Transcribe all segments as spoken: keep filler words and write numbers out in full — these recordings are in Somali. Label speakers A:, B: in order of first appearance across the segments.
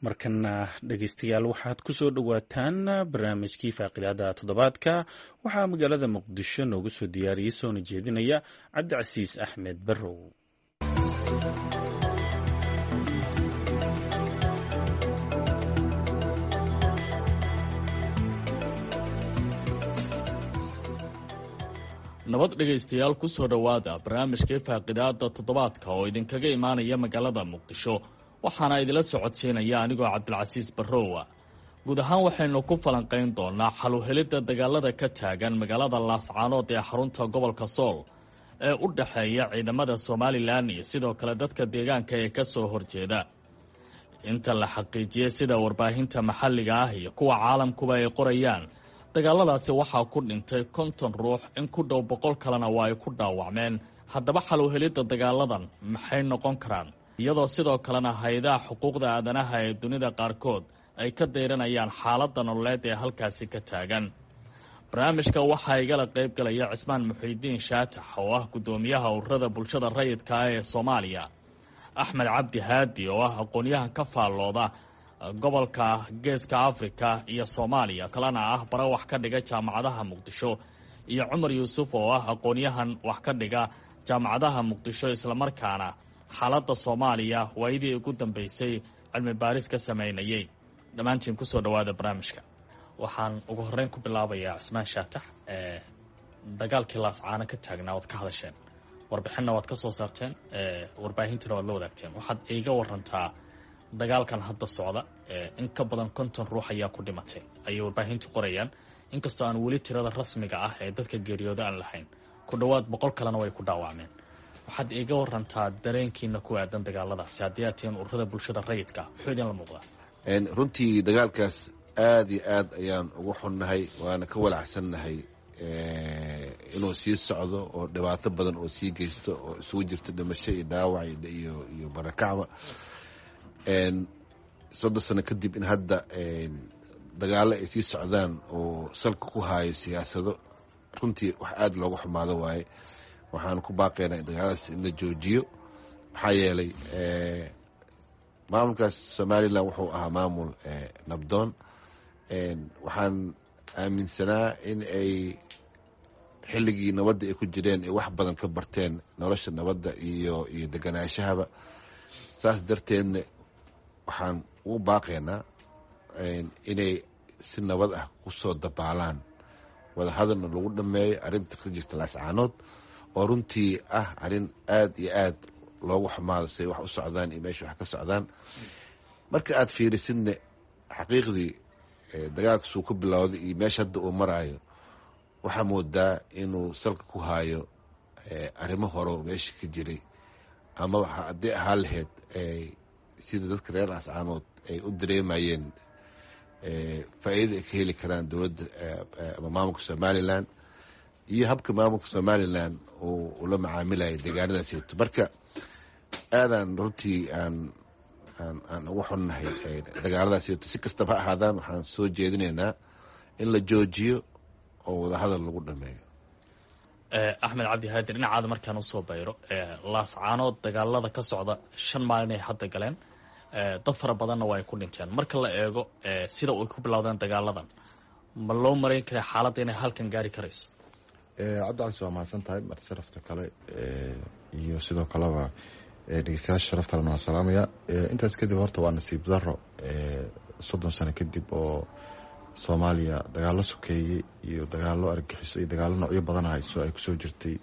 A: markana dhegeystayaal waxaad ku soo dhowaataan barnaamijkii faaqidaada toddobaadka waxaa magaalada muqdisho noogu soo diyaariyey soona jeedinaya cabdicasiis axmed barrow.
B: nabad dhegaystayaal ku soo dhowaada barnaamijkii faaqidaada toddobaadka oo idinkaga imaanaya magaalada muqdisho waxaana idila socodsiinaya anigoo cabdilcasiis barrowa. guud ahaan waxaynu ku falanqayn doonaa xaluhelidda dagaalada ka taagan magaalada laascaanood ee xarunta gobolka sool ee u dhexeeya ciidamada somalilan iyo sidoo kale dadka deegaanka ee ka soo horjeeda. inta la xaqiijiyey sida warbaahinta maxalliga ah iyo kuwa caalamkuba ay qorayaan, dagaaladaasi waxaa ku dhintay konton ruux, in ku dhow boqol kalena waa ay ku dhaawacmeen. haddaba xaluhelidda dagaaladan maxay noqon karaan, iyadoo sidoo kalena hay-adaha xuquuqda aadanaha ee dunida qaarkood ay ka dayranayaan xaaladda nololeed ee halkaasi ka taagan. barnaamijka waxaa igala qayb galaya cismaan muxiidiin shaatax oo ah guddoomiyaha ururada bulshada rayidka ah ee soomaaliya, axmed cabdi haadi oo ah aqoonyahan ka faallooda gobolka geeska afrika iyo soomaaliya kalena ah bara wax ka dhiga jaamacadaha muqdisho, iyo cumar yuusuf oo ah aqoonyahan wax ka dhiga jaamacadaha muqdisho islamarkaana xaaladda soomaaliya waayadii ugu dambeysay cilmi baaris ka samaynayay. dhammaantiin ku soo dhowaada barnaamijka. waxaan ugu horreyn ku bilaabayaa cismaan shaatax. ee dagaalkii laascaano ka taagnaa waad ka hadasheen, warbixinna waad ka soo saarteen, warbaahintana waad la wadaagteen. waxaad iiga warantaa dagaalkan hadda socda, in ka badan konton ruux ayaa ku dhimatay ayay warbaahintu qorayaan, inkastoo aan weli tirada rasmiga ah ee dadka geeriyooda aan lahayn. ku dhowaad boqol kalena way ku dhaawacmeen. waxaad iiga warantaa dareenkiina ku aadan dagaaladaasi haddii aad tihiin ururada bulshada rayidka, muxuu idinla muuqdaa?
C: runtii dagaalkaas aada iyo aad ayaan ugu xunnahay, waana ka walacsannahay inuu sii socdo oo dhibaato badan oo sii geysto oo isugu jirta dhimasho iyo dhaawac iyo iyo barakacba. soddon sano kadib in hadda dagaalo ay sii socdaan oo salka ku haayo siyaasado, runtii wax aada looga xumaado waaye. waxaan ku baaqaynaa in dagaaladaas in la joojiyo, maxaa yeelay maamulkaas somalilan wuxuu ahaa maamul nabdoon. waxaan aaminsanaa in ay xilligii nabadda ay ku jireen ay wax badan ka barteen nolosha nabadda iyo iyo deganaashahaba. saas darteedna waxaan ugu baaqaynaa inay si nabad ah ku soo dabaalaan, wada hadalna lagu dhameeyo arrinta ka jirta laascaanood oo runtii ah arrin aada iyo aad loogu xumaado siay wax u socdaan iyo meesha wax ka socdaan. marka aad fiirisidne xaqiiqdii dagaalkasuu ku bilowday iyo meesha hadda uu maraayo, waxaa moodaa inuu salka ku haayo arrimo hore oo meesha ka jiray, ama haddii ahaa lahayd sida dadka reer laascaanood ay u dareemayeen faa'iida ay ka heli karaan dowladda ama maamulka somalilan iyo habka maamulka somalilan uu ula macaamilayo deegaanadaasieto. marka aadaan runtii aan aan aan ugu xunnahay dagaaladaasieto. si kastaba ha ahaadaan waxaan soo jeedinaynaa in la joojiyo oo wadahadal lagu dhameeyo.
B: axmed cabdi haadi, dhinacaada markaan usoo bayro, laascaanood dagaalada ka socda shan maalin ay hadda galeen, dad fara badanna waa ay ku dhinteen. marka la eego sida ay ku bilowdeen dagaaladan, ma loo marayn kara xaaladda inay halkan gaari karayso?
D: cabdicasi waa mahadsan tahay. mar sharafta kale iyo sidoo kaleba dhegeystayaasha sharafta lena waa salaamaya. intaas kadib horta waa nasiib daro soddon sano kadib oo soomaaliya dagaalo sokeeyey iyo dagaalo argagixiso iyo dagaalo noocyo badan hayso ay kusoo jirtay,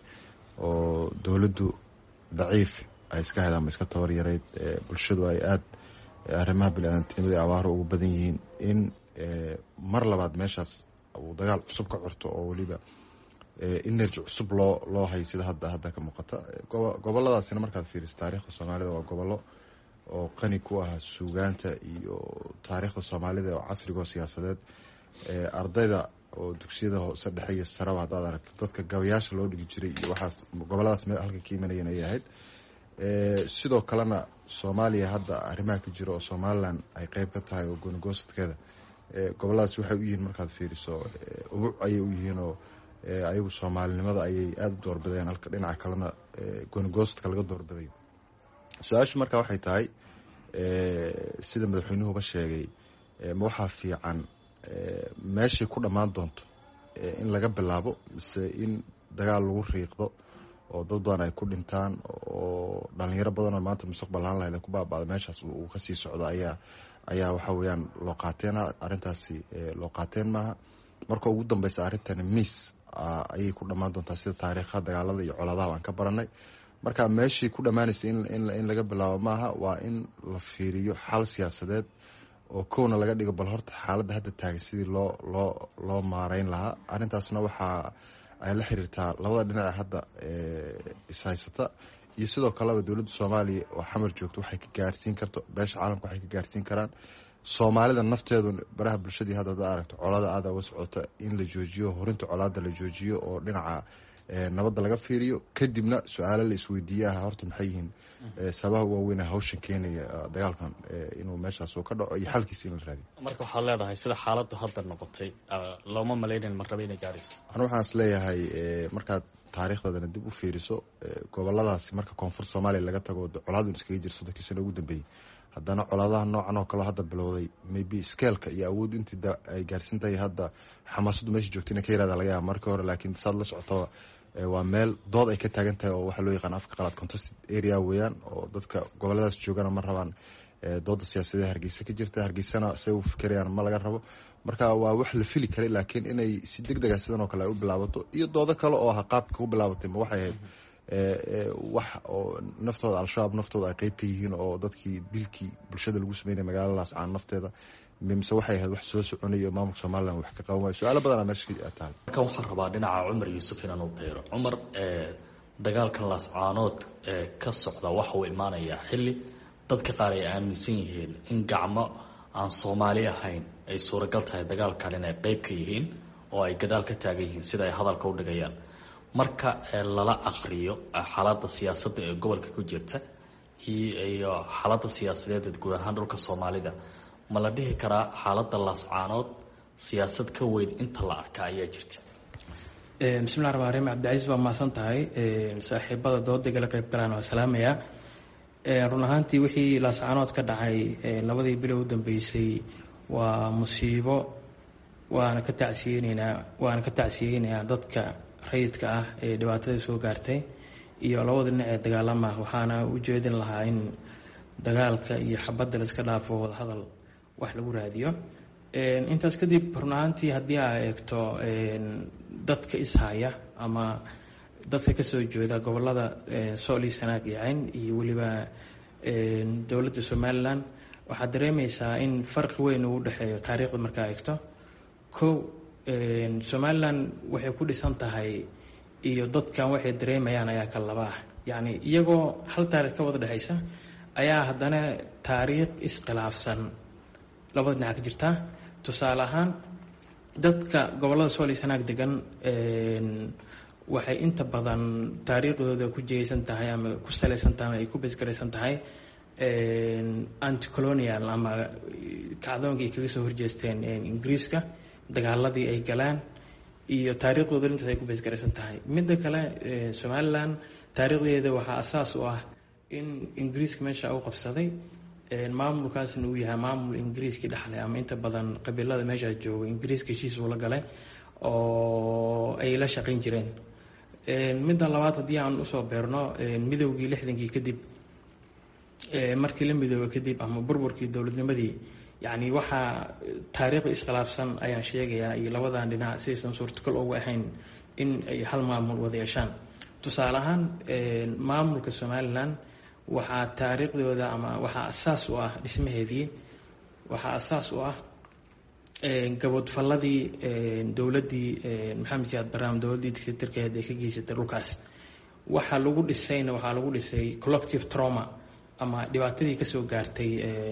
D: oo dowladdu daciif ay iska hayd ama iska tabar yarayd, bulshadu ay aada arrimaha bini-aadantinimada ee abaaro ugu badan yihiin, in mar labaad meeshaas uu dagaal cusub ka curto oo weliba energy cusub loo loo hay sida hadda hadda ka muuqata. goboladaasina markaad fiiriso taariikhda soomaalida waa gobollo oo qani ku ah suugaanta iyo taariikhda soomaalida oo casriga oo siyaasadeed. ardayda oo dugsiyada hoose dhexe iyo saraba haddaad aragto dadka gabayaasha loo dhigi jiray iyo waxaas goboladaas meel halka ka imanayeen ayay ahayd. sidoo kalena soomaaliya hadda arrimaha ka jira oo somalilan ay qeyb ka tahay oo goonigoostadkeeda, goboladaas waxay u yihiin markaad fiiriso ubuc ayay u yihiin oo ayagu soomaalinimada ayay aada u doorbideen, halka dhinaca kalena goonigoostadka laga doorbidayo. su-aashu marka waxay tahay sida madaxweynuhuba sheegay ma waxaa fiican meeshay ku dhammaan doonto in laga bilaabo mise in dagaal lagu riiqdo oo dad badan ay ku dhintaan oo dhalinyaro badanoo maanta mustaqbal ahaan lahayd ku baaba'da meeshaas uu kasii socdo ayaa ayaa waxa weeyaan loo qaateen arrintaasi loo qaateen maaha marka ugu dambeysa arrintani miis ayay ku dhammaan doontaa sida taariikha dagaalada iyo colaadaha aan ka baranay marka meeshii ku dhammaanaysa in laga bilaabo maaha waa in la fiiriyo xal siyaasadeed oo kowna laga dhigo bal horta xaaladda hadda taagan sidii loo loo loo maareyn lahaa arrintaasna waxaa ay la xiriirtaa labada dhinaca hadda ishaysata iyo sidoo kaleba dowladda soomaaliya oo xamar joogto waxay ka gaarsiin karto beesha caalamka waxay ka gaarsiin karaan soomaalida nafteedu baraha bulshadii hadda hada aragto colada aada uga socota in la joojiyo horinta colaada la joojiyo oo dhinaca nabadda laga fiiriyo kadibna su-aalo la isweydiiyaha horta maxay yihiin sababaha waaweyn hawshan keenaya dagaalkan inuu meeshaas ka dhaco iyo xalkiisa in la raadiyo
B: marka waxaad leedahay sida xaaladdu hadda noqotay looma malaynayn marraba inay gaarayso
D: anu waxaan is leeyahay markaad taariikhdadana dib u fiiriso goboladaasi marka koonfurta soomaaliya laga tago colaadun iskaga jir soddonkii sano ugu dambeeyey haddana colaadaha noocan oo kaleo hadda bilowday maybe skeelka iyo awood intii ay gaarsiin tahay hadda xamaasaddu meesha joogta ina ka yaraada laga yaaba markii hore laakiin saad la socotaba waa meel dood ay ka taagan tahay oo waxaa loo yaqaan afka qalaad contested area weeyaan oo dadka goboladaas joogana ma rabaan dooda siyaasadee hargeysa ka jirta hargeysana say u fikirayaan ma laga rabo marka waa wax la fili karay laakiin inay si deg dega sidan oo kale ay u bilaabato iyo doodo kale oo aha qaabka u bilaabatay ma waxay ahayd wax oo naftooda al-shabaab naftooda ay qeyb ka yihiin oo dadkii dilkii bulshada lagu sameynaya magaaladaas caan nafteeda mise waxay ahayd wax soo soconayo maamulka somalilan wax ka qaban waayo su-aalo badanaa meesha taal
B: markan waxaan rabaa dhinaca cumar yuusuf inaan u beero cumar dagaalkan laascaanood ee ka socda waxa uu imaanayaa xilli dadka qaar ay aaminsan yihiin in gacmo aan soomaali ahayn ay suuragal tahay dagaalkan inay qeyb ka yihiin oo ay gadaal ka taagan yihiin sida ay hadalka u dhigayaan marka lala aqriyo xaaladda siyaasadda ee gobolka ku jirta iyo xaaladda siyaasadeed guud ahaan dhulka soomaalida ma la dhihi karaa xaaladda laascaanood siyaasad ka weyn inta la arka ayaa jirta
E: bismillahi raxmaan raxiim cabdicasiis waa mahadsan tahay saaxiibada dooda igala qayb galaan waa salaamaya run ahaantii wixii laascaanood ka dhacay labadii bilow u dambeysay waa musiibo waana ka tacsiyeyneynaa waana ka tacsiyeynayaa dadka rayidka ah ee dhibaatada soo gaartay iyo labada dhinac ee dagaalama waxaana u jeedin lahaa in dagaalka iyo xabadda la iska dhaafo wadahadal wax lagu raadiyo intaas kadib run ahaantii haddii aa eegto dadka ishaya ama dadka kasoo jeeda gobolada sool iyo sanaag iyo cayn iyo weliba dowladda somalilan waxaad dareemeysaa in farqi weyn uu udhexeeyo taariikhda markaa eegto kow somalilan waxay ku dhisan tahay iyo dadkan waxay dareemayaan ayaa ka laba ah yacni iyagoo hal taarikh ka wada dhexeysa ayaa haddana taariikh iskhilaafsan labada dhinac ka jirta tusaale ahaan dadka gobolada sool iyo sanaag degan waxay inta badan taariikhdooda ku jeysan tahay ama ku salaysan tahay ama ay ku besgaraysan tahay anticolonial ama kacdoonkii ay kaga soo horjeesteen ingiriiska dagaaladii ay galaan iyo taariikhdooda intaas ay ku besgaraysan tahay midda kale somalilan taariikhdeeda waxaa asaas u ah in ingiriiska meesha u qabsaday maamulkaasna uu yahay maamul ingiriiskii dhexlay ama inta badan qabiilada meeshaa jooga ingiriiska heshiis uu la galay oo ay la shaqayn jireen midda labaad haddii aan usoo beerno midowgii lixdankii kadib markii la midooba kadib ama burburkii dowladnimadii yacni waxaa taariikh iskhilaafsan ayaan sheegayaa iyo labadan dhinac sidaysan suurtagal ugu ahayn in ay hal maamul wada yeeshaan tusaale ahaan maamulka somalilan waxaa taariikhdooda ama waxaa asaas u ah dhismaheedii waxaa asaas u ah gabodfalladii dowladdii maxamed siyaad barnaam dowladdii dictatorkeed ee ka geysatay dhulkaas waxaa lagu dhisayna waxaa lagu dhisay collective trauma ama dhibaatadii kasoo gaartay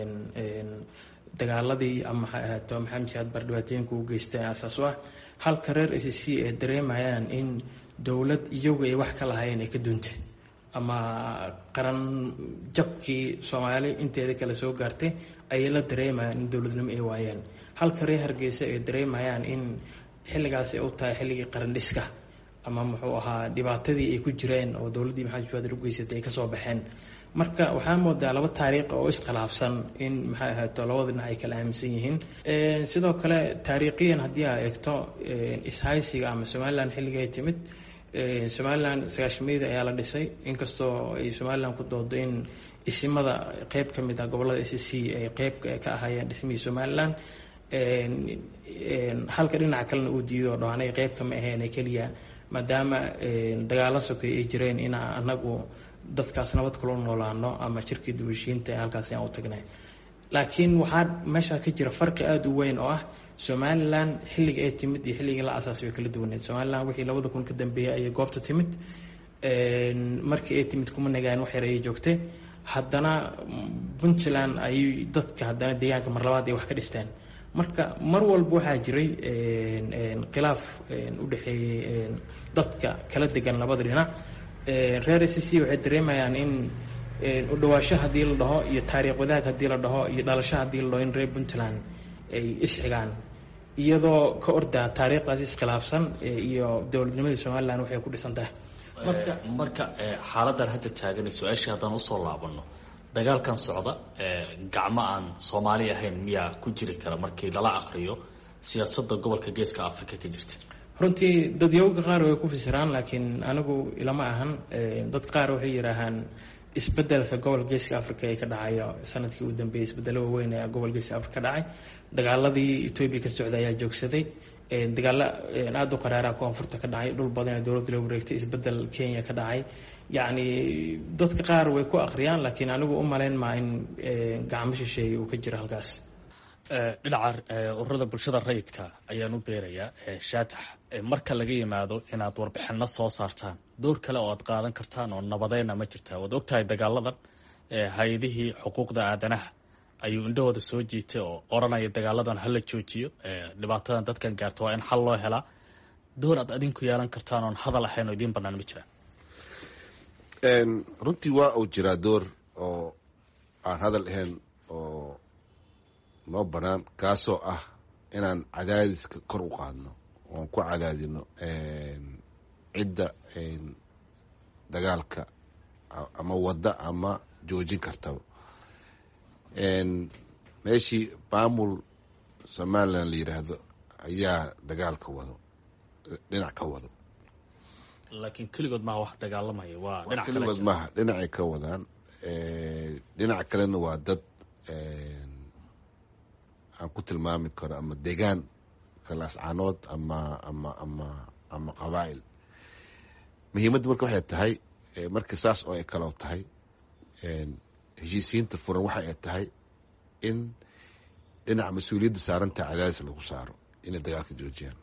E: dagaaladii ama waxay ahaato maxamed siyaad bar dhibaatooyinka u geystay asaas u ah halka reer a c c ay dareemayaan in dowlad iyagu ay wax ka lahaayeen ay ka duuntay ama qaran jabkii soomaali inteeda kale soo gaartay ayay la dareemayaan in dowladnimo ay waayeen halka reer hargeysa ay dareemayaan in xilligaas ay u tahay xilligii qaran dhiska ama muxuu ahaa dhibaatadii ay ku jireen oo dowladdii maxamed siyaad u geysatay ay kasoo baxeen marka waxaa moodaa laba taariikh oo iskhilaafsan in maxay ahaato labada dhinac ay kala aaminsan yihiin. sidoo kale taariikhiyan haddii aa eegto ishaysiga ama somalilan xilliga ay timid, somalilan sagaashameydii ayaa la dhisay, inkastoo ay somalilan ku doodo in isimada qeyb ka mid ah gobolada s c ay qeyb ka ahaayeen dhismihii somalilan, halka dhinaca kalena uu diido o dhaanay qeyb kama ahayn keliya maadaama dagaalo sokay ay jireen in anagu dadkaas nabad kula noolaano ama jirkii dibashiinta ee halkaasi aan u tagnay. laakiin waxaa meesha ka jira farqi aada u weyn oo ah somalilan xilliga ay timid iyo xilligii la asaasay way kala duwaneed. somalilan wixii labada kun ka dambeeyay ayay goobta timid, markii ay timid kuma nagaan wax yar ayay joogtay, haddana puntland ayay dadka haddana deegaanka mar labaad ay wax ka dhisteen. marka mar walba waxaa jiray khilaaf u dhexeeyey dadka kala degan labada dhinac. reer s c waxay dareemayaan in u dhawaasho haddii la dhaho iyo taariikh wadaag haddii la dhaho iyo dhalasho haddii la dhaho in reer puntland ay isxigaan, iyadoo ka ordaa taariikhdaas iskhilaafsan iyo dowladnimadii somalilan waxay ku dhisan tahay.
B: marka marka xaaladan hadda taagan su-aashii haddaan usoo laabano, dagaalkan socda gacmo aan soomaali ahayn miyaa ku jiri kara markii lala aqriyo siyaasadda gobolka geeska africa ka jirta?
E: runtii dadyawga qaar way ku fasiraan, laakiin anigu ilama ahan. dad qaar waxay yidhaahaan isbedelka gobolka geeska africa ee ka dhacayo sanadkii u dambeeyey, isbedelo waaweyn ayaa gobolka geeska africa ka dhacay. dagaaladii etoobiya ka socda ayaa joogsaday, dagaalo aada u qaraaraha koonfurta ka dhacay, dhul badan ee dowladda la wareegtay, isbedel kenya ka dhacay. yacni dadka qaar way ku aqriyaan, laakiin anigu u malayn maa in gacmo shisheeye uu ka jiro halkaas.
B: dhinaca ururada bulshada rayidka ayaan u beerayaa shaatax, marka laga yimaado inaad warbixino soo saartaan, door kale oo aad qaadan kartaan oo nabadeyna ma jirtaa? waad ogtahay dagaaladan hay-adihii xuquuqda aadanaha ayuu indhahooda soo jiitay oo oranaya dagaaladan hala joojiyo, dhibaatadan dadkan gaarto waa in xal loo helaa. door aad adinku yeelan kartaan oon hadal ahayn oo idiin banaan ma jiraan?
C: runtii waa uu jiraa door oo aan hadal ahayn oo noo banaan, kaasoo ah inaan cadaadiska kor u qaadno oon ku cadaadino cidda dagaalka ama wadda ama joojin kartaba. meeshii maamul somalilan la yidhaahdo ayaa dagaalka wado, dhinac ka wado.
B: laakiin keligood maaha wax dagaalamaya, waa dhinac kale.
C: keligood maaha, dhinacay ka wadaan. dhinac kalena waa dad aan ku tilmaami karo ama deegaan kalaascaanood ama ama ama ama qabaa'il. muhiimadda marka waxay tahay marka saas oo ay kaloo tahay heshiisiyiinta furan waxa ay tahay in dhinaca mas-uuliyadda saarantaha cadaadis lagu saaro inay dagaalka joojiyaan.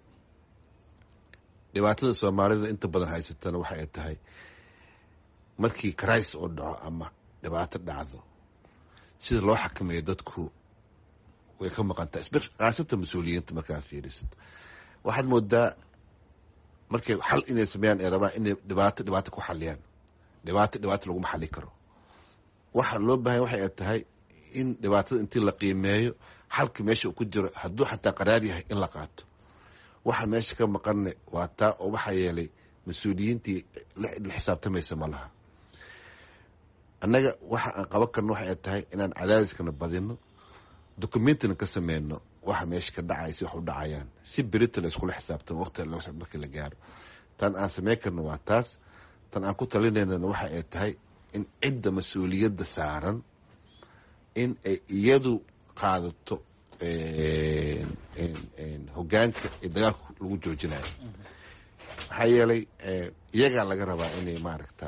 C: dhibaatada soomaalida inta badan haysatana waxa ay tahay markii crisis oo dhaco ama dhibaato dhacdo, sida loo xakameeyo dadku way ka maqantahay, khaasatan mas-uuliyiinta. markaa fiirisid waxaad moodaa markay xal inay sameeyaan ay rabaan inay dhibaato dhibaato ku xaliyaan. dhibaato dhibaato laguma xali karo. waxa loo baahanya waxay ay tahay in dhibaatada intii la qiimeeyo xalka meesha uu ku jiro, hadduu xataa qaraar yahay in la qaato. waxa meesha ka maqanne waa taa oo waxaa yeelay mas-uuliyiintii la xisaabtamaysa ma laha. annaga waxa aan qaban karno waxay tahay inaan cadaadiskana badino, documentina ka sameyno waxa meesha ka dhacaya si wax u dhacayaan, si berita la iskula xisaabtamo waqti markii la gaaro. tan aan sameyn karno waa taas. tan aan ku talinaynana waxa ay tahay in cidda mas-uuliyadda saaran in ay iyadu qaadato hogaanka ee dagaalka lagu joojinayo. maxaa yeelay iyagaa laga rabaa inay maaragta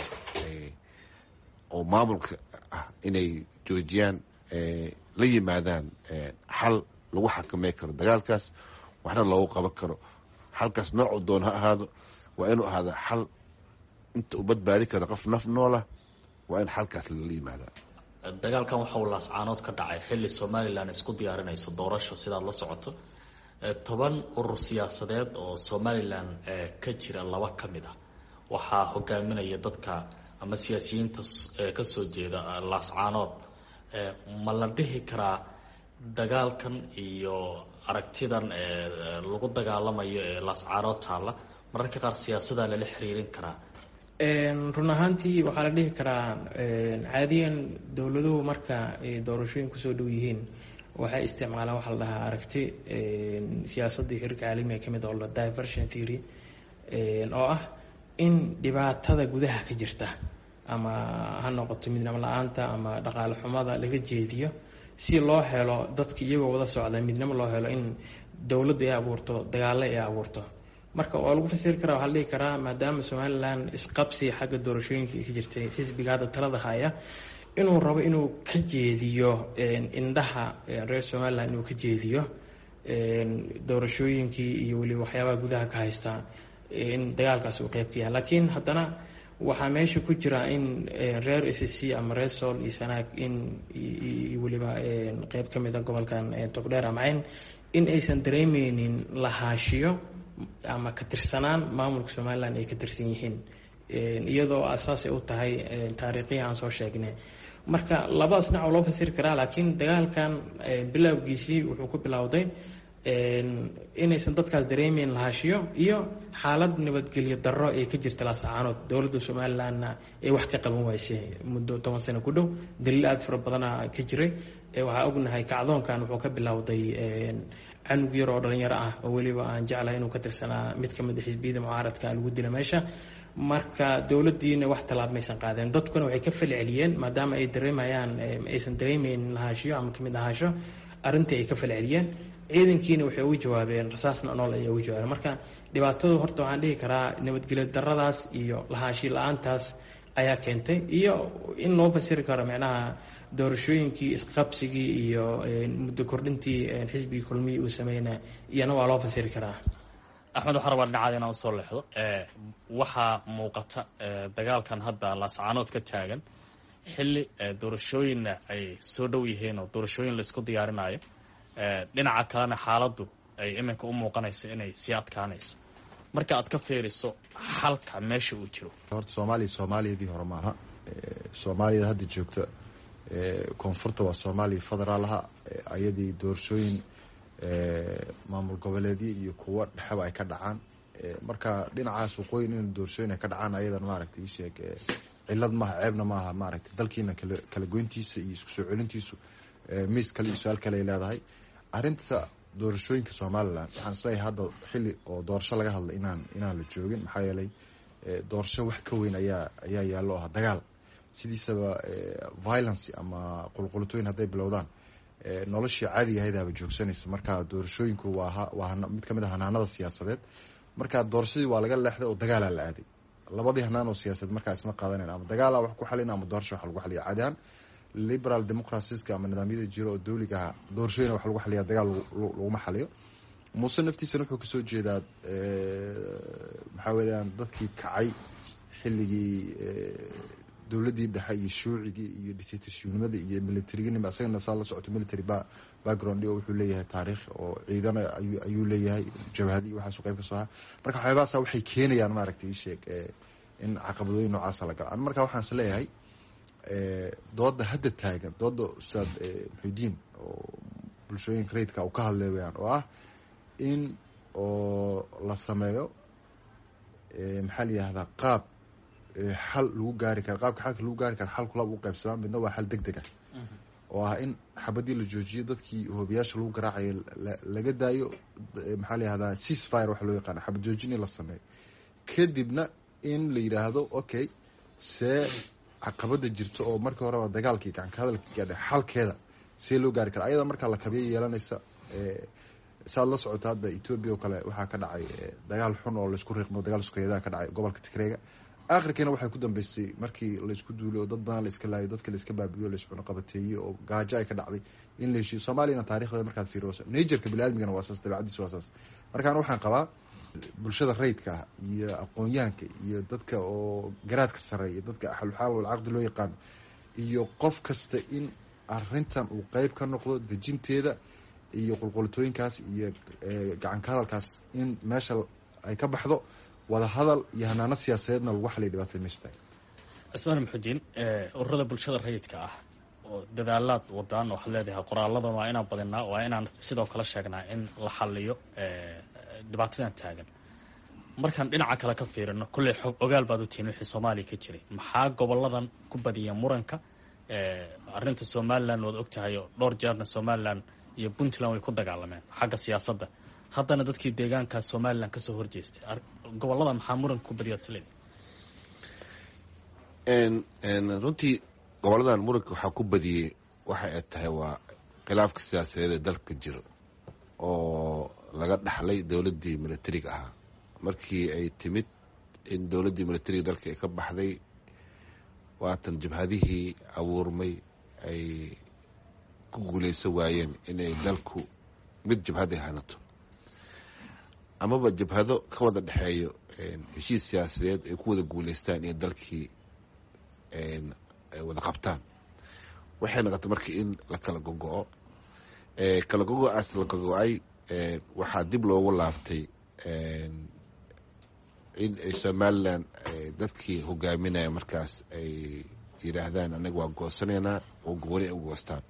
C: oo maamulka ah inay joojiyaan, la yimaadaan xal lagu xakamey karo dagaalkaas, waxna loogu qaban karo. xalkaas noocuu doon ha ahaado, waa inuu ahaada xal inta u badbaadi karo qof naf noolah, waa in xalkaas lala yimaadaa.
B: dagaalkan waxa uu laascaanood ka dhacay xilli somalilan isku diyaarinayso doorasho sidaad la socoto. toban urur siyaasadeed oo somalilan ka jira laba ka mid ah waxaa hogaaminaya dadka ama siyaasiyiinta kasoo jeeda laascaanood. ma la dhihi karaa dagaalkan iyo aragtidan lagu dagaalamayo ee laascaanood taalla mararka qaar siyaasadaa lala xiriirin karaa
E: run ahaantii waxaa la dhihi karaa caadiyan dowladuhu marka ay doorashooyin kusoo dhow yihiin waxay isticmaalaan waxa la dhahaa aragti siyaasadii xiriirka caalamiga ka mid oo la diversion theory oo ah in dhibaatada gudaha ka jirta ama ha noqoto midnimo la-aanta ama dhaqaale xumada laga jeediyo si loo helo dadka iyagoo wada socda midnimo loo helo in dowladdu ay abuurto dagaalo ay abuurto marka waa lagu fasiri karaa waxaa la dhihi karaa maadaama somalilan isqabsi xagga doorashooyinkii ka jirtay xisbiga hadda talada haya inuu rabo inuu ka jeediyo indhaha reer somalilan inuu ka jeediyo doorashooyinkii iyo weliba waxyaabaha gudaha ka haysta in dagaalkaas uu qeyb ka yahay laakiin haddana waxaa meesha ku jira in reer s c ama reer sool iyo sanaag in weliba qeyb ka mid a gobolkan togdheer amacayn in aysan dareemeynin lahaashiyo ama ka tirsanaan maamulka somalilan ay ka tirsan yihiin iyadoo asaasay u tahay taariikhihi aan soo sheegnay marka labadaas dhinac oo loo fasiri karaa laakiin dagaalkan bilowgiisii wuxuu ku bilowday inaysan dadkaas dareemeyn lahaashiyo iyo xaalad nabadgelyo darro ay ka jirta laasacaanood dowladda somalilanna ay wax ka qaban waysay muddo toban sano ku dhow daliil aada fara badana ka jiray waxaa ognahay kacdoonkan wuxuu ka bilowday canug yar oo dhalinyaro ah oo weliba aan jeclahay inuu ka tirsanaa mid ka mid a xisbiyada mucaaradka lagu dila meesha marka dowladdiina wax tallaab maysan qaadeen dadkuna waxay ka falceliyeen maadaama ay dareemayaan aysan dareemeyn lahaashiyo ama kamid ahaasho arrintii ay ka falceliyeen ciidankiina waxay ugu jawaabeen rasaasna nool ayay ugu jawaabeen marka dhibaatadu horta waxaan dhihi karaa nabadgelyo darradaas iyo lahaashi la-aantaas ayaa keentay iyo in loo fasiri karo micnaha doorashooyinkii isqabsigii iyo muddo kordhintii xisbigii kulmihii uu sameynaa iyana waa loo fasiri karaa
B: axmed waxaa rabaa dhinacaada inaan usoo leexdo waxaa muuqata dagaalkan hadda laascaanood ka taagan xilli doorashooyinna ay soo dhow yihiin oo doorashooyin laisku diyaarinayo dhinaca kalena xaaladdu ay iminka u muuqanayso inay sii adkaanayso marka aad ka fiiriso xalka meesha uu jiro
D: horta soomaaliya soomaaliyadii hore maaha soomaaliyada hadda joogta koonfurta waa soomaaliya federaalaha ayadii doorashooyin maamul goboleedyo iyo kuwo dhexeba ay ka dhacaan marka dhinacaas waqooyin in doorashooyin ay ka dhacaan ayadan maaragtay isheeg cilad maaha ceebna maaha maaragtay dalkiina kala kala goyntiisa iyo isku soo celintiisu miis kale iyo su-aal kale ay leedahay arrinta doorashooyinka somalilan waxaan isleeyahay hadda xilli oo doorasho laga hadlay inaan inaan la joogin maxaa yeelay doorasho wax ka weyn ayaa ayaa yaallo ah dagaal sidiisaba violence ama qulqulutooyin hadday bilowdaan noloshii caadiga ahaydaaba joogsanaysa marka doorashooyinku waa waa mid ka mid a hanaanada siyaasadeed marka doorashadii waa laga leexday oo dagaalaa la aaday labadii hanaan oo siyaasadeed markaa isma qaadanayn ama dagaalaa wax ku xalina ama doorasho wax lagu xaliya caadi ahaan liberal democraciska ama nidaamyada jiro oo dawliga ah doorashooyina wax lagu xaliyaa dagaal laguma xaliyo muuse naftiisana wuxuu kasoo jeedaa maxaa weeyaan dadkii kacay xilligii dowladdii dhexe iyo shuucigii iyo dictatorshipnimadii iyo militariginima isagana saa la socoto military background oo wuxuu leeyahay taariikh oo ciidana ayuu leeyahay jabhadi waxaasu qayb ka soo aha marka waxyaabahaasa waxay keenayaan maaragtay isheeg in caqabadooyin noocaasa la gala marka waxaan is leeyahay dooda hadda taagan dooda ustaad muxidiin oo bulshooyinka rayidka uu ka hadlay weyaan oo ah in oo la sameeyo maxaa la yihahdaa qaab xal lagu gaari karo qaabka xalka lagu gaari karo xalku laba u qaybsamaa midna waa xal deg deg ah oo ah in xabadii la joojiyo dadkii hoobiyaasha lagu garaacayo laga daayo maxaa la yihahdaa ceasefire waxa loo yaqaana xabad joojin in la sameeyo kadibna in la yidhaahdo okay see caqabada jirto oo markii horeba dagaalkii gacanka hadalka gaadha xalkeeda see loo gaari kara ayada markaa la kabiya yeelanaysa saad la socoto hadda etoobiya oo kale waxaa ka dhacay dagaal xun oo laisku riiqmo dagaal sukeeyadaa ka dhacay gobolka tigreega akhirkiina waxay ku dambeysay markii laisku duulay oo dad badan la iska laayo dadka la iska baabiyo la iscunuqabateeyey oo gaajo ay ka dhacday in la heshiyo soomaaliyana taarikhdeeda markaad fiiriso najerka biniaadmigana waa saas dabeecadiis waa saas markaana waxaan qabaa bulshada rayidka ah iyo aqoon-yahanka iyo dadka oo garaadka sareeya dadka axaluxaal walcaqdi loo yaqaano iyo qof kasta in arintan uu qeyb ka noqdo dejinteeda iyo qulqulitooyinkaas iyo gacanka hadalkaas in meesha ay ka baxdo wada hadal iyo hanaano siyaasadeedna lagu xaliya dhibaatada meesha tahay
B: cismaan muxudiin ururada bulshada rayidka ah oo dadaalaad wadaan waxaad leedahay qoraalladan waa inaan badinaa waa inaan sidoo kale sheegnaa in la xaliyo dhibaatadan taagan markaan dhinaca kale ka fiirino kulley xog ogaal baad u tihiin wixii soomaaliya ka jiray maxaa goboladan ku badiya muranka arrinta somalilan waad ogtahay oo dhowr jeerna somalilan iyo puntland way ku dagaalameen xagga siyaasadda haddana dadkii deegaanka somalilan kasoo horjeestay gobolada maxaa muranka ku badiyaa sl
C: runtii goboladan muranka waxaa ku badiyey waxa ay tahay waa khilaafka siyaasadeed ee dalka jiro oo laga dhaxlay dowladdii militariga ahaa markii ay timid in dowladdii militariga dalka ay ka baxday waatan jabhadihii abuurmay ay ku guulaysan waayeen inay dalku mid jabhad ay hanato amaba jabhado ka wada dhexeeyo heshiis siyaasadeed ay ku wada guulaystaan iyo dalkii ay wada qabtaan waxay noqotay marka in la kala gogo-o kala gogo-aas la gogo-ay waxaa dib loogu laabtay in ay somalilan dadkii hogaaminaya markaas ay yidhaahdaan anaga waa goosanaynaa oo gooni ay u goostaan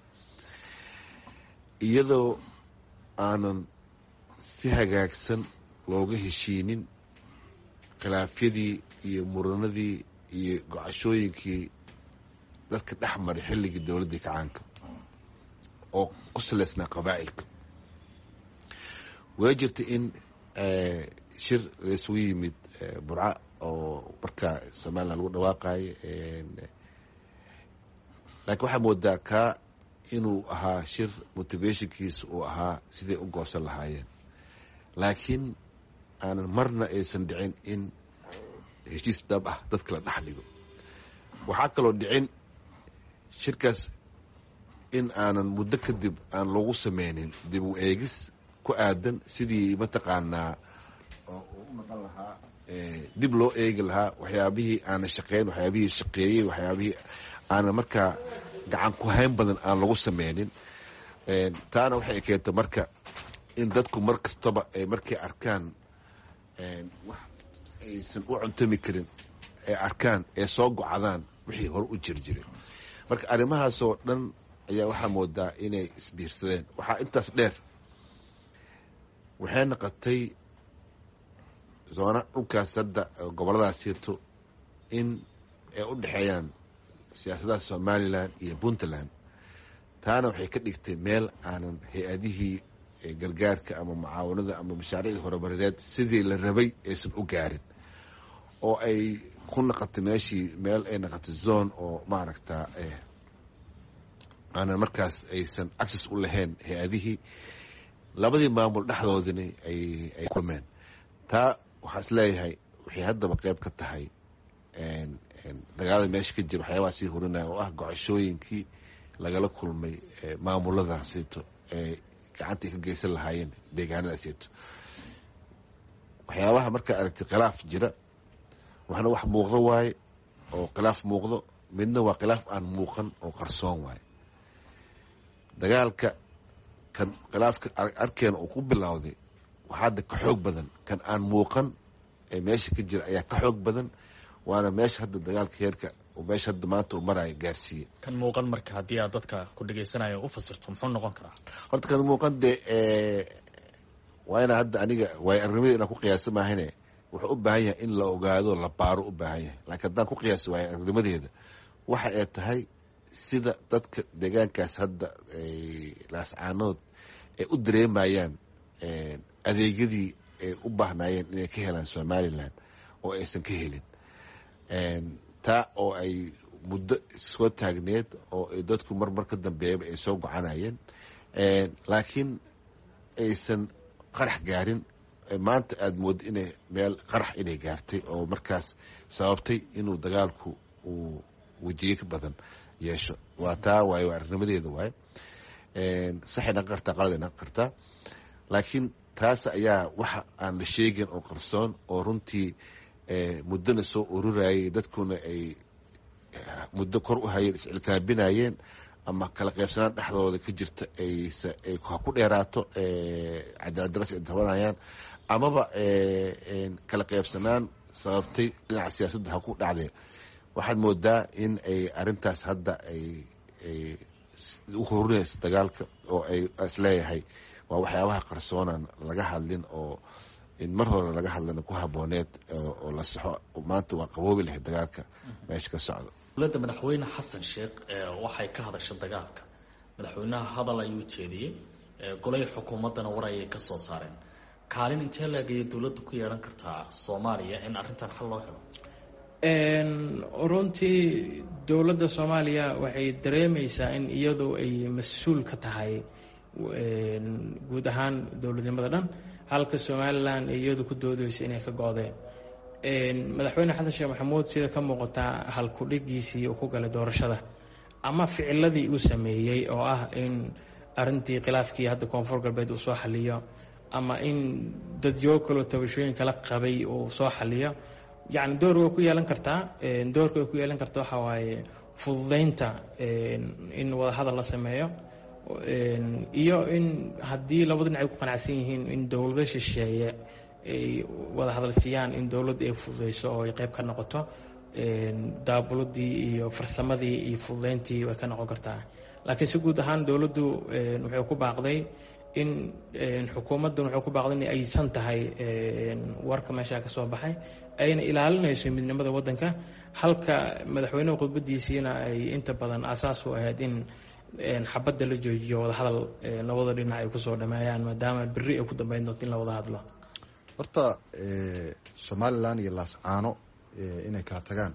C: iyadoo aanan si hagaagsan looga heshiinin khilaafyadii iyo muranadii iyo gocashooyinkii dadka dhex maray xilligii dowladdii kacaanka oo ku salaysnaa qabaa'ilka way jirta in shir laysugu yimid burca oo markaa somalilan lagu dhawaaqayo laakiin waxaa moodaa kaa inuu ahaa shir motivationkiisa uu ahaa siday u goosan lahaayeen laakiin aanan marna aysan dhicin in heshiis dhab ah dadka la dhex dhigo waxaa kaloo dhicin shirkaas in aanan muddo kadib aan lagu sameynin dib u eegis ku aadan sidii mataqaanaa oo u maqan lahaa dib loo eegi lahaa waxyaabihii aanan shaqeyn waxyaabihii shaqeeyey waxyaabihii aanan markaa gacan ku hayn badan aan lagu sameynin taana waxay keentay marka in dadku mar kastaba ay markay arkaan wax aysan u cuntami karin ay arkaan ee soo gocdaan wixii hore u jir jiray marka arrimahaasoo dhan ayaa waxaa moodaa inay isbiirsadeen waxaa intaas dheer waxay noqotay zoona dhulkaas hadda goboladaasito in ay u dhexeeyaan siyaasadaha somalilan iyo puntland taana waxay ka dhigtay meel aanan hay-adihii gargaarka ama mucaawanada ama mashaariicdii horumarineed sidii la rabay aysan u gaarin oo ay ku noqotay meeshii meel ay noqotay zone oo maaragtaa aanan markaas aysan access u lahayn hay-adihii labadii maamul dhexdoodina ay kulmeen taa waxaa is leeyahay waxay haddaba qeyb ka tahay dagaalada meesha ka jira waxyaabaha sii horinaya oo ah gocashooyinkii lagala kulmay maamuladaasito ee gacantay ka geysan lahaayeen deegaanadaasito waxyaabaha markaa aragtay khilaaf jira waxna wax muuqdo waaye oo khilaaf muuqdo midna waa khilaaf aan muuqan oo qarsoon waaye dagaalka kan khilaafka arkeena uu ku bilowday waxaa hadda ka xoog badan kan aan muuqan ee meesha ka jira ayaa ka xoog badan waana meesha hadda dagaalka heerka meesha hadda maanta uu maraayo gaarsiiyey
B: kan muuqan marka haddii aad dadka ku dhegaysanayo u fasirto muxuu noqon karaa
C: horta kan muuqan dee waa ina hadda aniga waay arrimada inaan ku qiyaasa maahane wuxuu u baahan yahay in la ogaado la baaro u baahan yahay laakiin haddaan ku qiyaaso waay arrimadeeda waxa ay tahay sida dadka deegaankaas hadda laascaanood ay u dareemayaan adeegyadii ay u baahnaayeen inay ka helaan somalilan oo aysan ka helin taa oo ay muddo soo taagneed oo ay dadku marmar ka dambeeyaba ay soo gocanayeen laakiin aysan qarax gaarin maanta aada mooddo inay meel qarax inay gaartay oo markaas sababtay inuu dagaalku uu wejiye ka badan yeesho waa taa waaye waa arinimadeeda waaye saxay naqan kartaa qaladay naqan kartaa laakiin taas ayaa waxa aan la sheegin oo qarsoon oo runtii muddona soo ururayay dadkuna ay muddo kor u hayeen iscilkaabinayeen ama kala qaybsanaan dhexdooda ka jirta ay ha ku dheeraato cadaaladdaras ay tabanayaan amaba kala qaybsanaan sababtay dhinaca siyaasadda ha ku dhacdee waxaad moodaa in ay arintaas hadda ay u horinayso dagaalka oo ay isleeyahay waa waxyaabaha qarsoonan laga hadlin oo in mar hore laga hadlana ku habooneed oo la saxo maanta waa qaboobi lahayd dagaalka meesha ka socda.
B: dowladda madaxweyne xasan sheekh waxay ka hadashay dagaalka, madaxweynaha hadal ayuu jeediyey, golay xukuumaddana war ayay ka soo saareen. kaalin intee laagaya dowladda ku yeelan kartaa Soomaaliya in arrintan xal loo helo?
E: runtii dowladda Soomaaliya waxay dareemaysaa in iyadu ay mas-uul ka tahay guud ahaan dowladnimada dhan, halka Somaliland iyadu ku doodayso inay ka go'deen. madaxweyne xasan sheekh maxamuud sida ka muuqata halkudhigiisii uu ku galay doorashada ama ficiladii uu sameeyey oo ah in arrintii khilaafkii hadda koonfur galbeed uu soo xaliyo ama in dadyo kale tabashooyin kala qabay uu soo xaliyo, yani door way ku yeelan kartaa. doorka way ku yeelan kartaa waxa waaye fududeynta in wada hadal la sameeyo, iyo in haddii labada dhinac ay ku qanacsan yihiin in dowlado shisheeye ay wada hadal siiyaan, in dowladda ay fududeyso oo ay qayb ka noqoto. daabuladii iyo farsamadii iyo fududeyntii way ka noqon kartaa, laakiin si guud ahaan dowladdu waxay ku baaqday in xukuumaddan waxay ku baaqday in aysan tahay warka meesha ka soo baxay, ayna ilaalinayso midnimada waddanka, halka madaxweynaha khudbadiisiina ay inta badan asaas u ahayd in xabadda la joojiyo wada hadal labada dhinac ay kusoo dhameeyaan, maadaama berri ay ku dambeyn doonto in la wada hadlo.
D: horta Somaliland iyo laascaano inay kala tagaan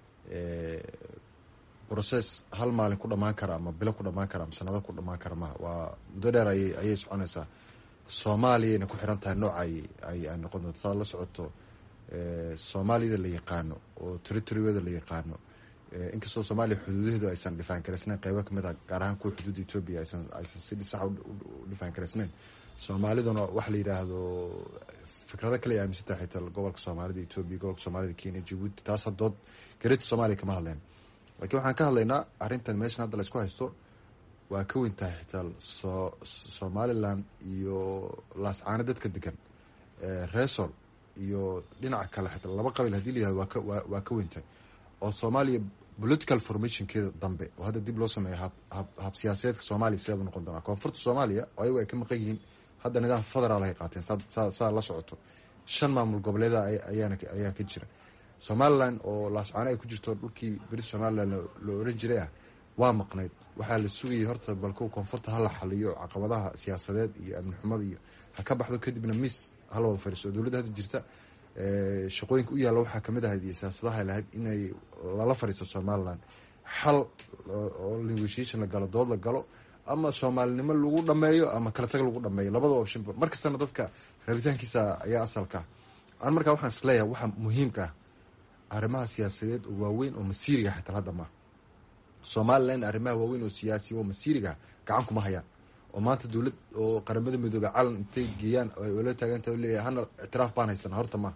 D: process hal maalin ku dhamaan kara ama bilo ku dhamaan kara ama sanado ku dhamaan kara ma waa muddo dheer ayay ayay soconaysaa. Soomaaliyana ku xiran tahay nooca ay ay noqon doonto. saa la socoto Soomaalida la yaqaano oo territory-da la yaqaano, inkastoo Soomaaliya xuduudaheedu aysan dhifaan karaysnayn, qaybo kamid ah gaar ahaan kuwa xuduudda Ethiopia aysan aysan si sax u dhifaan karaysnayn. Soomaaliduna waxa la yiraahdo fikrado kale ay aaminsan tahay xitaa gobolka Soomaalida Ethiopia, gobolka Soomaalida Kenya, Djibouti, taas hadood gareed Soomaaliya kama hadleen. laakiin waxaan ka hadlaynaa arrintan meeshan hadda la isku haysto waa ka weyn tahay xitaa soo Somaliland iyo laascaano dadka degan reesol iyo dhinaca kale xitaa laba qabiil haddii la yihahdo waa ka waa ka weyn tahay. oo Soomaaliya political formationkeeda dambe oo hadda dib loo sameeyo hab hab siyaasadeedka Soomaaliya sidee u noqon doonaa. koonfurta Soomaaliya oo ayagu ay ka maqan yihiin hadda nidaam federaal ay qaateen saa saa la socoto, shan maamul goboleeda ayaana ayaa ka jira. Somaliland oo laascaano ay ku jirto dhulkii beri Somaliland loo oran jiray ah waa maqnayd. waxaa la sugayay horta balku koonfurta ha la xaliyo caqabadaha siyaasadeed iyo amni xumada iyo ha ka baxdo, kadibna miis hal wada fariiso. dowladda hadda jirta shaqooyinka u yaalla waxaa kamid ahayd iyo siyaasadaha lahayd inay lala fariisto Somaliland, xal oo negotiation la galo, dood la galo, ama Soomaalinimo lagu dhameeyo ama kala tag lagu dhameeyo, labada option. markastana dadka rabitaankiisa ayaa asalka. aan markaa waxaan isleeyahay waxa muhiimka ah arrimaha siyaasadeed oo waaweyn oo masiiriga xitaa hadda ma Somaliland arrimaha waaweyn oo siyaasi oo masiiriga gacan kuma hayaan. oo maanta dowlad oo qaramada midoobay calan intay geeyaan ay wala taagantahay leeyahay hana itiraaf baan haystaan horta ma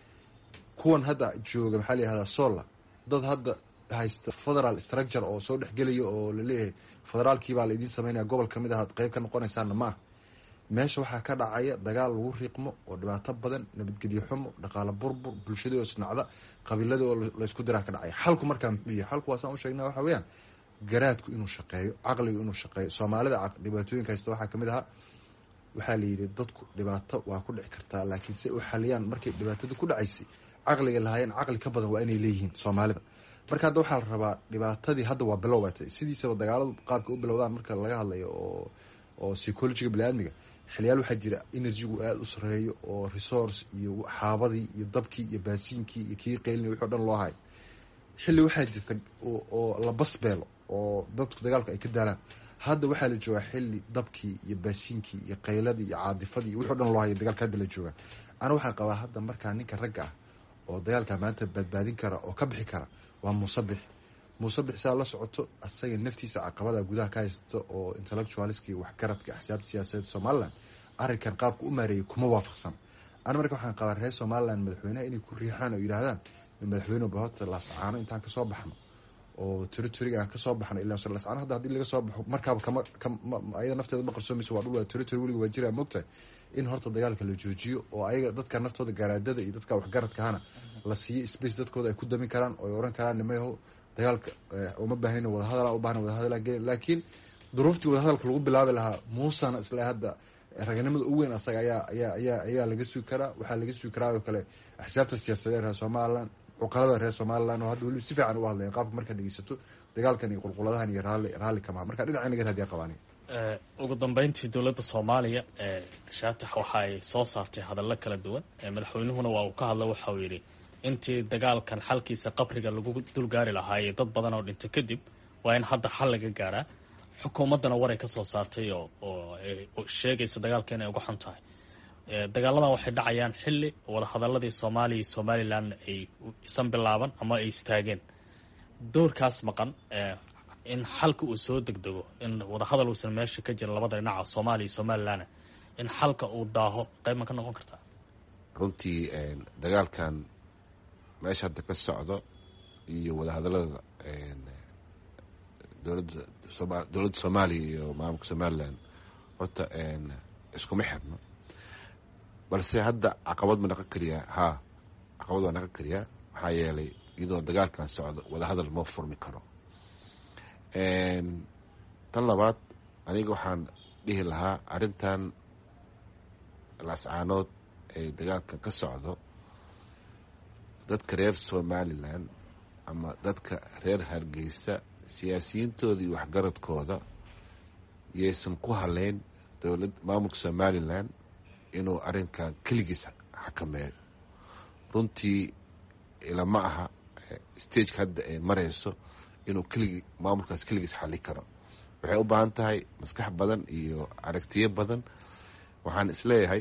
D: kuwan hadda jooga maxaa la yiraahdaa sola dad hadda haysta federal structure oo soo dhexgelayo oo la leeyahay federaalkii baa la idin sameynaya gobol kamid ah qayb ka noqonaysaan ma meesha waxaa ka dhacaya dagaal lagu riiqmo oo dhibaato badan, nabadgelyo xumo, dhaqaale burbur, bulshada oo isnacda, qabiilada oo la isku diraa ka dhacay. xalku markaa muxuu yahay? xalku waa saan u sheegnaa waxa weeyaan garaadku inuu shaqeeyo, caqligu inuu shaqeeyo. Soomaalida dhibaatooyinka haysta waxaa kamid ahaa waxaa la yidhi dadku dhibaato waa ku dhici kartaa, laakiin si u xaliyaan markay dhibaatada ku dhacaysay caqliga lahaayeen caqli ka badan waa inay leeyihiin Soomaalida. marka hadda waxaa la rabaa dhibaatadii hadda waa bilowbatay. sidiisaba dagaaladu qaabka u bilowdaan marka laga hadlayo oo oo psychologiga bini'aadmiga xiliyaal waxaa jira energy-gu aada u sareeyo oo resource iyo xaabadii iyo dabkii iyo baasiinkii iyo kii qeylini wixii o dhan loo hayo. xilli waxaa jirta oo la basbeelo oo dadku dagaalku ay ka daalaan. hadda waxaa la joogaa xilli dabkii iyo baasiinkii iyo qayladii iyo caadifadii iyo wixii o dhan loo hayo dagaalka hadda la joogaa. ana waxaan qabaa hadda markaa ninka ragga ah oo dagaalka maanta badbaadin kara oo ka bixi kara waa Muusabix. Muusabix saa la socoto asaga naftiisa caqabada gudaha ka haysta oo intellectualiski wax garadka axsaabta siyaasadeed Somaliland arrinkan qaabka u maareeyay kuma waafaqsan. ana markaa waxaan qabaa reer Somaliland madaxweynaha inay ku riixaan oo yiraahdaan madaxweynuhu bahorta laascaano intaan ka soo baxno oo territory aan ka soo baxno ilaa laascaano hadda hadii laga soo baxo markaaba kama ayada nafteeda ma qarsoomayso waa dhul territory waliga waa jira moogtay in horta dagaalka la joojiyo oo ayaga dadka naftooda garaadada iyo dadka wax garadka hana la siiyo space dadkooda ay ku damin karaan oo ay oran karaan nimayo dagaalka uma baahnayna wada hadal u baahnaa wada hadal gelin. laakiin duruuftii wada hadalka lagu bilaabi lahaa Muusana isla hadda raganimada ugu weyn asaga ayaa ayaa ayaa ayaa laga sugi karaa. waxaa laga sugi karaa oo kale axsaabta siyaasadeed reer somaliland, cuqalada reer somaliland oo hadda weliba si fiican u hadlayan qaabka markaad dhegeysato dagaalkan iyo qulquladahan iyo raalli raalli kama marka dhinaca inaga hadiya qabaani.
B: ugu dambeyntii dowladda soomaaliya shaatax waxa ay soo saartay hadallo kala duwan. madaxweynuhuna waa uu ka hadla, waxa uu yidhi intii dagaalkan xalkiisa qabriga lagu dulgaari lahaayey dad badan oo dhinta kadib waa in hadda xal laga gaaraa. xukuumaddana waray ka soo saartay oo oo sheegaysa dagaalka inay uga xun tahay. dagaaladan waxay dhacayaan xilli wadahadaladii soomaaliya iyo somalilan ay isan bilaaban ama ay istaageen. doorkaas maqan in xalka uu soo degdego, in wadahadal uusan meesha ka jirin labada dhinaca soomaaliya iyo somalilan, in xalka uu daaho qayb ma ka noqon kartaa?
C: runtii dagaalkan meesha hadda ka socdo iyo wadahadalada dowladda sooma dowladda soomaaliya iyo maamulka somalilan horta iskuma xirno, balse hadda caqabad ma naqon kariyaa? haa, caqabad waa naqon kariyaa. maxaa yeelay iyadoo dagaalkan socdo wadahadal ma furmi karo. tan labaad, aniga waxaan dhihi lahaa arrintan laascaanood ee dagaalkan ka socdo, dadka reer somalilan ama dadka reer hargeysa siyaasiyiintooda iyo waxgaradkooda yaysan ku haleyn dowlad maamulka somalilan inuu arrinkan keligiis xakameeyo. runtii ilama aha stageka hadda ay marayso inuu keligi maamulkaas keligiis xali karo. waxay u baahan tahay maskax badan iyo aragtiyo badan. waxaan isleeyahay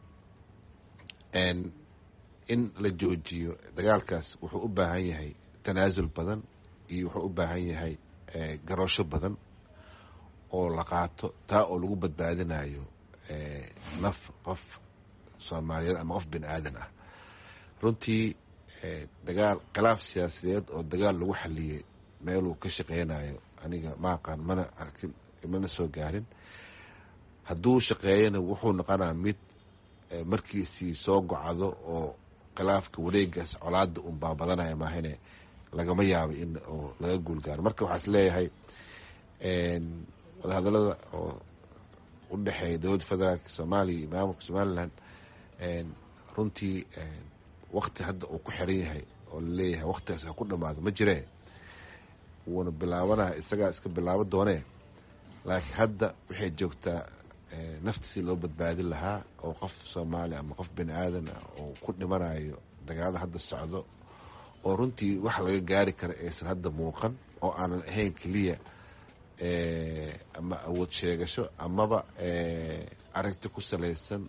C: in la joojiyo dagaalkaas wuxuu u baahan yahay tanaasul badan iyo wuxuu u baahan yahay garoosho badan oo la qaato, taa oo lagu badbaadinayo naf qof soomaaliyeed ama qof bini aadan ah. runtii dagaal khilaaf siyaasadeed oo dagaal lagu xaliyey meeluu ka shaqeynayo aniga ma aqaan, mana arkin, mana soo gaarin. hadduu shaqeeyana wuxuu noqonaa mid markiisii soo gocdo oo khilaafka wareegaas colaada un baabadanaya maahane lagama yaabo in oo laga guul gaaro. marka waxaa is leeyahay wadahadalada oo u dhexeeya dowladda federaalka soomaaliya iyo maamulka somalilan runtii wakti hadda uu ku xiran yahay oo laleeyahay waktigaas ha ku dhamaado ma jiree, wuuna bilaabanaya, isagaa iska bilaabo doonee. laakiin hadda waxay joogtaa nafta si loo badbaadin lahaa oo qof soomaali ama qof bini aadan ah oo ku dhimanayo dagaalada hadda socdo oo runtii wax laga gaari kara aysan hadda muuqan, oo aanan ahayn keliya ama awood sheegasho amaba aragti ku salaysan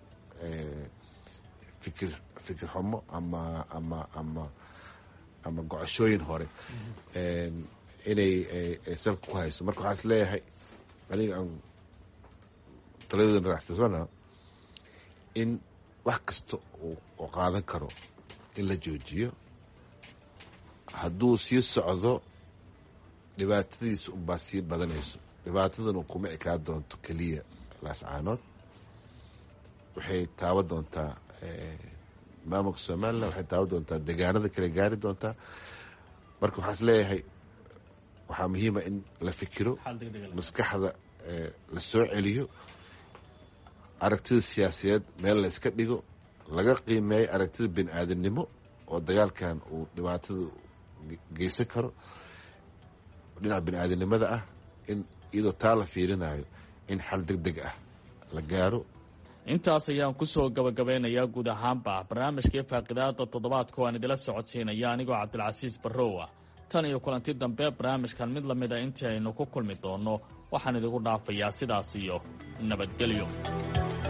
C: fikir fikir xumo ama ama ama ama gocashooyin hore inay salka ku hayso. marka waxaa is leeyahay aniga aan taladan raacsasana in wax kasta oo qaadan karo in la joojiyo. hadduu sii socdo dhibaatadiisa unbaa sii badanayso. dhibaatadana kuma ekaa doonto keliya laascaanood, waxay taaban doontaa maamulka somalilan, waxay taaban doontaa deegaanada kale gaari doontaa. marka waxaa is leeyahay waxaa muhiima in la fikiro, maskaxda la soo celiyo, aragtida siyaasadeed meel la iska dhigo, laga qiimeeyo aragtida bini aadamnimo oo dagaalkan uu dhibaatada geysan karo dhinaca bini aadanimada ah, in iyadoo taa la fiirinayo in xal deg deg ah la gaaro.
B: intaas ayaan kusoo gabagabeynayaa guud ahaanba barnaamijkii faaqidaada toddobaadka waan idila socodsiinaya anigoo cabdilcasiis barrow ah. tan iyo kulanti dambe barnaamijkan mid lamid a intii aynu ku kulmi doonno waxaan idigu dhaafayaa sidaas iyo nabadgelyo.